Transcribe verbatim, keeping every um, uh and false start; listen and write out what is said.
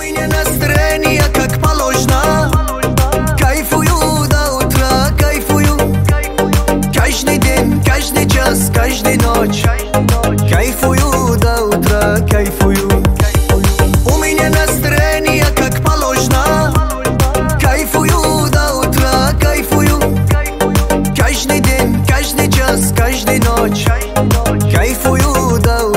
меня настроение как положено. Кайфую до утра, кайфую. Каждый день, каждый час, каждую ночь. Кайфую до утра, кайфую. У меня настроение как положено. Кайфую до утра, кайфую. Каждый день, каждый час, каждую ночь. Кайфую до утра.